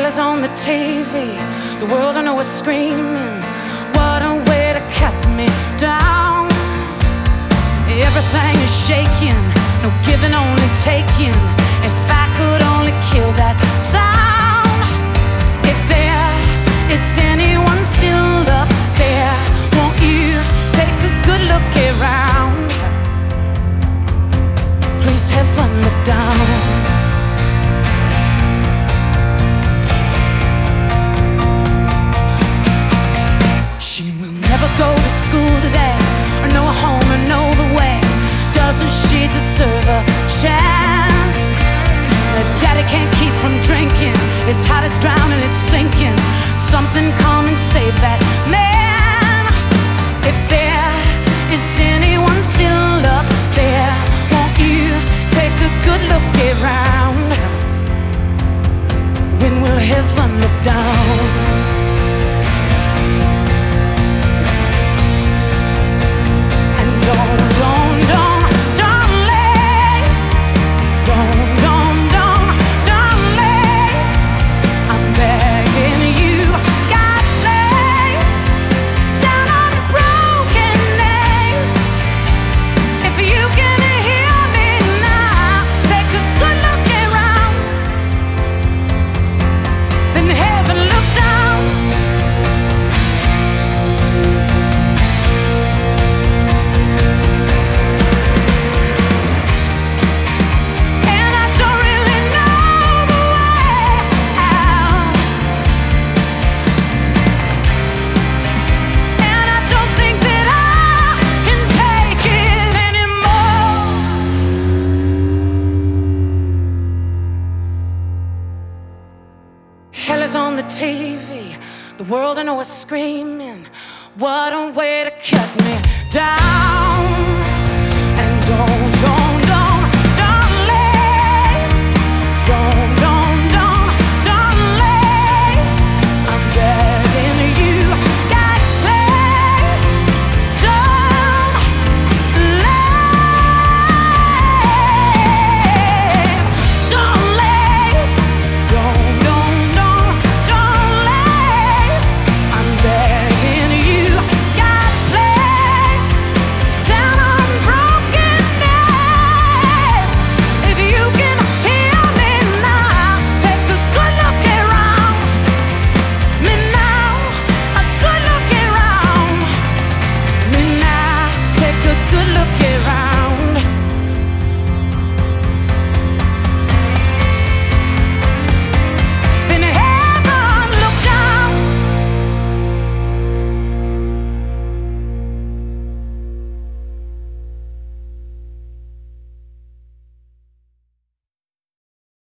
is on the TV. The world I know is screaming. What a way to cut me down. Everything is shaking, no giving, only taking. If I could only kill that sound. If there is anyone still up there, won't you take a good look around? Please heaven, look down. Go to school today, or know a home, or know the way. Doesn't she deserve a chance? That daddy can't keep from drinking. His heart is drowning, it's sinking. Something come and save that man. If there is anyone still up there, won't you take a good look around? When will heaven look down? Hell is on the TV. The world I know is screaming. What a way to cut me